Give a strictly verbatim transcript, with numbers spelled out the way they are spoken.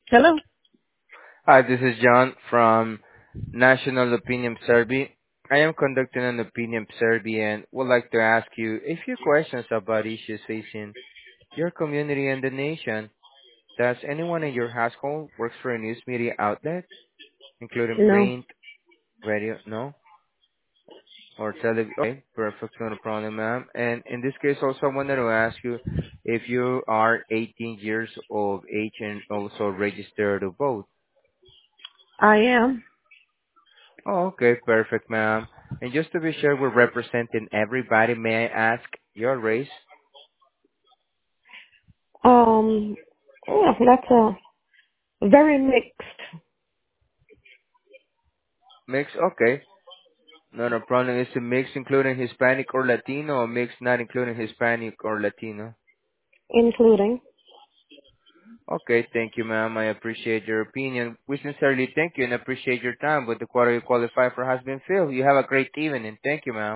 Hello. Hi, this is John from National Opinion Survey. I am conducting an opinion survey and would like to ask you a few questions about issues facing your community and the nation. Does anyone in your household works for a news media outlet, including No, print, radio, no, or television? Okay, perfect, no problem, ma'am. And in this case, also I wanted to ask you if you are eighteen years of age and also registered to vote. I am. Oh, okay, perfect, ma'am. And just to be sure we're representing everybody, may I ask your race? Um, yeah, that's a very mixed. Mix? Okay. No, no problem. Is it mix including Hispanic or Latino or mix not including Hispanic or Latino? Including. Okay, thank you, ma'am. I appreciate your opinion. We sincerely thank you and appreciate your time with the quarter you qualify for has been filled. You have a great evening. Thank you, ma'am.